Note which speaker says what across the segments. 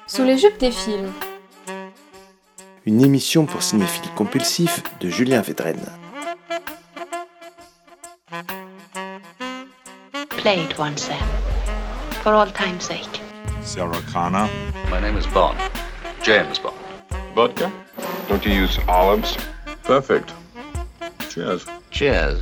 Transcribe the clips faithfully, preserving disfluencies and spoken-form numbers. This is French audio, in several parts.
Speaker 1: Sous les jupes des films.
Speaker 2: Une émission pour cinéphiles compulsifs de Julien Védrenne.
Speaker 3: Play it once then, for all time's sake.
Speaker 4: Sarah Connor.
Speaker 5: My name is Bond. James Bond.
Speaker 4: Vodka?
Speaker 6: Don't you use olives?
Speaker 4: Perfect. Cheers.
Speaker 5: Cheers.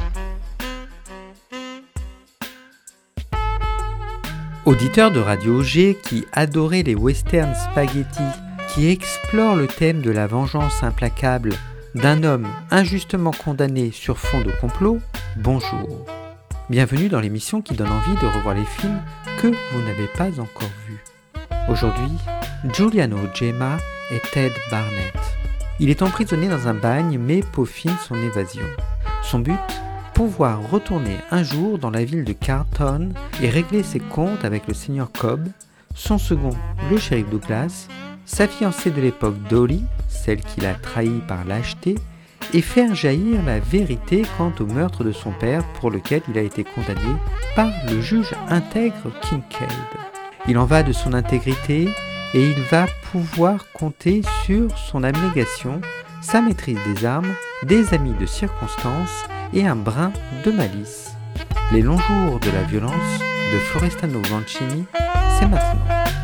Speaker 7: Auditeur de Radio G qui adorait les westerns spaghetti, qui explore le thème de la vengeance implacable d'un homme injustement condamné sur fond de complot, bonjour. Bienvenue dans l'émission qui donne envie de revoir les films que vous n'avez pas encore vus. Aujourd'hui, Giuliano Gemma et Ted Barnett. Il est emprisonné dans un bagne mais peaufine son évasion. Son but ? Pouvoir retourner un jour dans la ville de Carlton et régler ses comptes avec le seigneur Cobb, son second, le shérif Douglas, sa fiancée de l'époque Dolly, celle qu'il a trahie par lâcheté, et faire jaillir la vérité quant au meurtre de son père pour lequel il a été condamné par le juge intègre Kincaid. Il en va de son intégrité et il va pouvoir compter sur son abnégation, sa maîtrise des armes, des amis de circonstance et un brin de malice. Les longs jours de la violence de Florestano Vancini, c'est maintenant.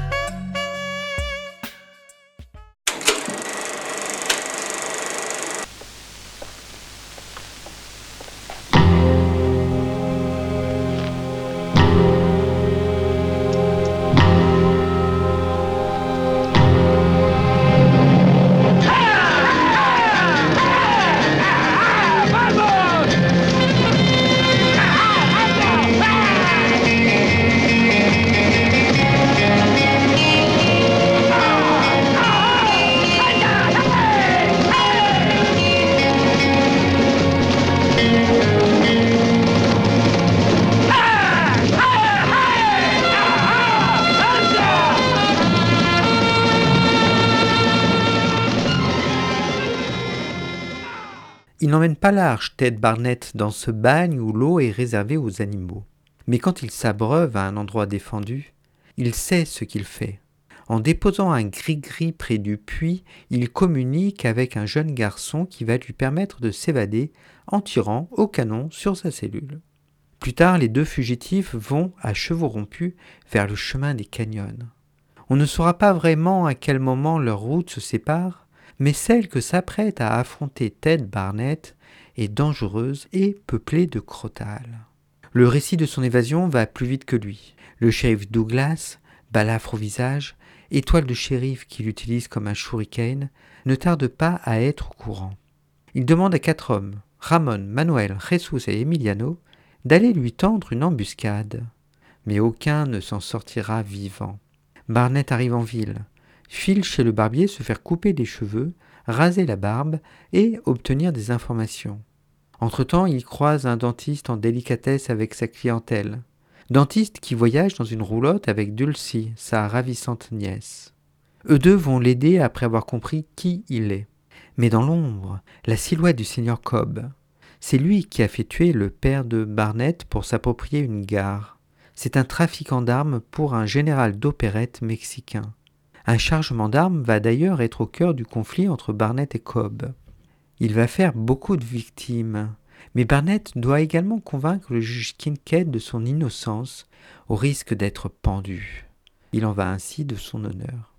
Speaker 7: Il n'emmène pas large Ted Barnett dans ce bagne où l'eau est réservée aux animaux. Mais quand il s'abreuve à un endroit défendu, il sait ce qu'il fait. En déposant un gris-gris près du puits, il communique avec un jeune garçon qui va lui permettre de s'évader en tirant au canon sur sa cellule. Plus tard, les deux fugitifs vont, à chevaux rompus, vers le chemin des canyons. On ne saura pas vraiment à quel moment leurs routes se séparent, mais celle que s'apprête à affronter Ted Barnett est dangereuse et peuplée de crotales. Le récit de son évasion va plus vite que lui. Le shérif Douglas, balafre au visage, étoile de shérif qu'il utilise comme un shuriken, ne tarde pas à être au courant. Il demande à quatre hommes, Ramon, Manuel, Jesus et Emiliano, d'aller lui tendre une embuscade. Mais aucun ne s'en sortira vivant. Barnett arrive en ville, file chez le barbier se faire couper les cheveux, raser la barbe et obtenir des informations. Entre-temps, il croise un dentiste en délicatesse avec sa clientèle. Dentiste qui voyage dans une roulotte avec Dulcie, sa ravissante nièce. Eux deux vont l'aider après avoir compris qui il est. Mais dans l'ombre, la silhouette du seigneur Cobb. C'est lui qui a fait tuer le père de Barnett pour s'approprier une gare. C'est un trafiquant d'armes pour un général d'opérette mexicain. Un chargement d'armes va d'ailleurs être au cœur du conflit entre Barnett et Cobb. Il va faire beaucoup de victimes, mais Barnett doit également convaincre le juge Kincaid de son innocence, au risque d'être pendu. Il en va ainsi de son honneur.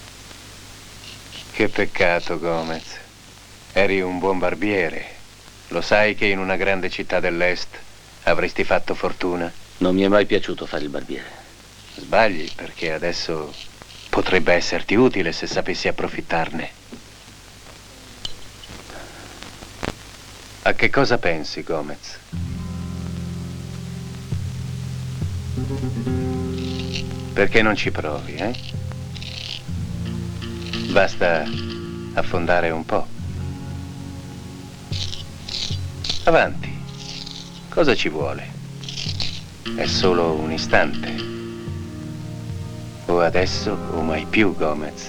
Speaker 8: Che peccato, Gomez. Eri un buon barbiere. Lo sai che in una grande città dell'Est avresti fatto fortuna?
Speaker 5: Non mi è mai piaciuto fare il barbiere.
Speaker 8: Sbagli, perché adesso potrebbe esserti utile se sapessi approfittarne. A che cosa pensi, Gomez? Perché non ci provi, eh? Basta affondare un po'. Avanti. Cosa ci vuole? È solo un istante. O adesso o mai più, Gomez.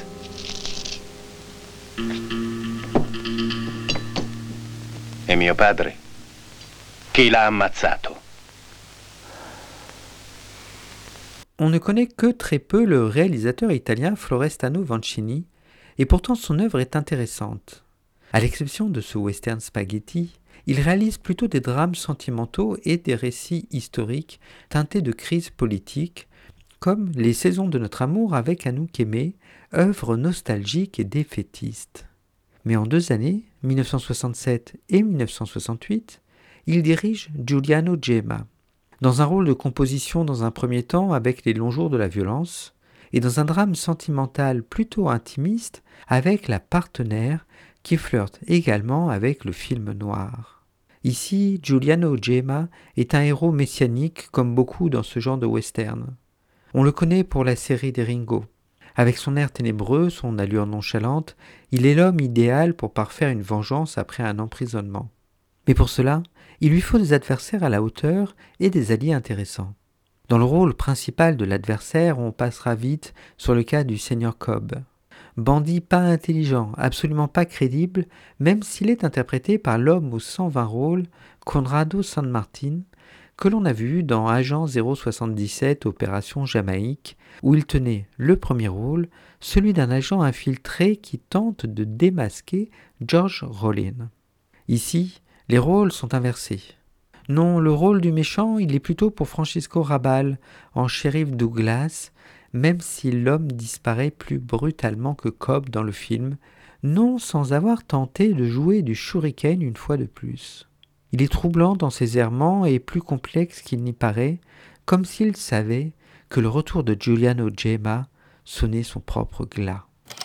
Speaker 8: E mio padre? Chi l'ha ammazzato?
Speaker 7: On ne connaît que très peu le réalisateur italien Florestano Vancini, et pourtant son œuvre est intéressante. À l'exception de ce western spaghetti, il réalise plutôt des drames sentimentaux et des récits historiques teintés de crises politiques, comme Les saisons de notre amour avec Anouk Aimée, œuvre nostalgique et défaitiste. Mais en deux années, mille neuf cent soixante-sept et mille neuf cent soixante-huit, il dirige Giuliano Gemma, dans un rôle de composition dans un premier temps avec Les longs jours de la violence, et dans un drame sentimental plutôt intimiste avec La partenaire, qui flirte également avec le film noir. Ici, Giuliano Gemma est un héros messianique comme beaucoup dans ce genre de western. On le connaît pour la série des Ringo. Avec son air ténébreux, son allure nonchalante, il est l'homme idéal pour parfaire une vengeance après un emprisonnement. Mais pour cela, il lui faut des adversaires à la hauteur et des alliés intéressants. Dans le rôle principal de l'adversaire, on passera vite sur le cas du Seigneur Cobb. Bandit pas intelligent, absolument pas crédible, même s'il est interprété par l'homme aux cent vingt rôles, Conrado San Martin, que l'on a vu dans Agent zéro soixante-dix-sept Opération Jamaïque, où il tenait le premier rôle, celui d'un agent infiltré qui tente de démasquer George Rollin. Ici, les rôles sont inversés. Non, le rôle du méchant, il est plutôt pour Francisco Rabal, en shérif Douglas, même si l'homme disparaît plus brutalement que Cobb dans le film, non sans avoir tenté de jouer du shuriken une fois de plus. Il est troublant dans ses errements et plus complexe qu'il n'y paraît, comme s'il savait que le retour de Giuliano Gemma sonnait son propre glas.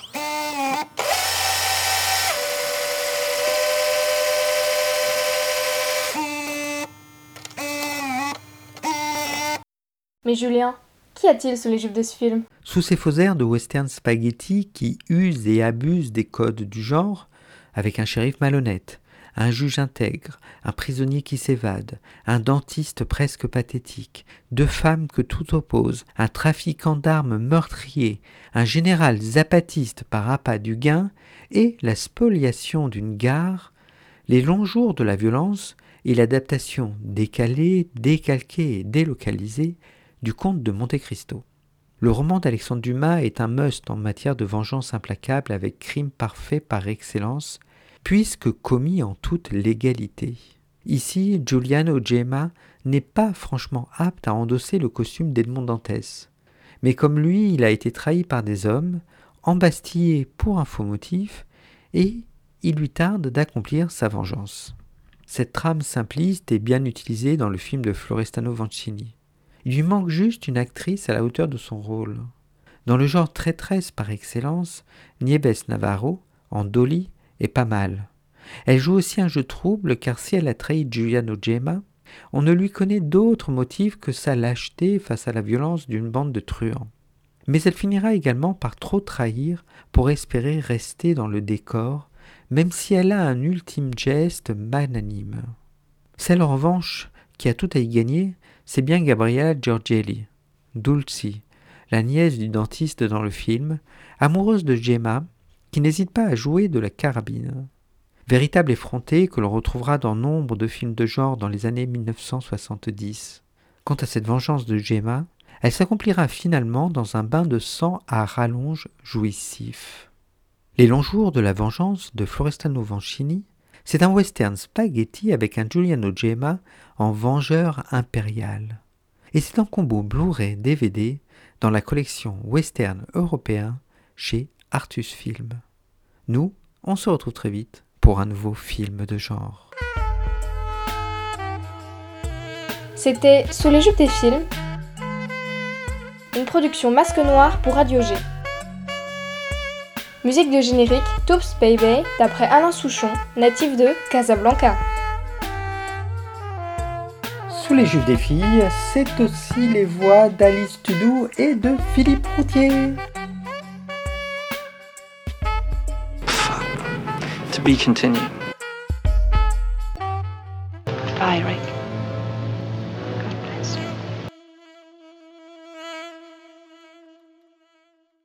Speaker 1: Mais Julien, qu'y a-t-il sous les jupes de ce film ?
Speaker 7: Sous ces faux airs de western spaghetti qui usent et abusent des codes du genre, avec un shérif malhonnête, un juge intègre, un prisonnier qui s'évade, un dentiste presque pathétique, deux femmes que tout oppose, un trafiquant d'armes meurtrier, un général zapatiste par appât du gain et la spoliation d'une gare, Les longs jours de la violence et l'adaptation décalée, décalquée et délocalisée du Comte de Monte Cristo. Le roman d'Alexandre Dumas est un must en matière de vengeance implacable avec crime parfait par excellence, puisque commis en toute légalité. Ici, Giuliano Gemma n'est pas franchement apte à endosser le costume d'Edmond Dantès. Mais comme lui, il a été trahi par des hommes, embastillé pour un faux motif, et il lui tarde d'accomplir sa vengeance. Cette trame simpliste est bien utilisée dans le film de Florestano Vancini. Il lui manque juste une actrice à la hauteur de son rôle. Dans le genre traîtresse par excellence, Nieves Navarro, en Dolly, est pas mal. Elle joue aussi un jeu trouble car si elle a trahi Giuliano Gemma, on ne lui connaît d'autre motif que sa lâcheté face à la violence d'une bande de truands. Mais elle finira également par trop trahir pour espérer rester dans le décor, même si elle a un ultime geste magnanime. Celle en revanche qui a tout à y gagner, c'est bien Gabriella Giorgelli, Dulcie, la nièce du dentiste dans le film, amoureuse de Gemma, qui n'hésite pas à jouer de la carabine. Véritable effrontée que l'on retrouvera dans nombre de films de genre dans les années mille neuf cent soixante-dix. Quant à cette vengeance de Gemma, elle s'accomplira finalement dans un bain de sang à rallonge jouissif. Les longs jours de la vengeance de Florestano Vancini, c'est un western spaghetti avec un Giuliano Gemma en vengeur impérial. Et c'est un combo Blu-ray D V D dans la collection western européen chez Artus Film. Nous, on se retrouve très vite pour un nouveau film de genre.
Speaker 1: C'était Sous les jupes des films, une production Masque Noir pour Radio G. Musique de générique Toops Baby d'après Alain Souchon, natif de Casablanca.
Speaker 7: Sous les jupes des filles, c'est aussi les voix d'Alice Tudou et de Philippe Routier.
Speaker 9: To be continued.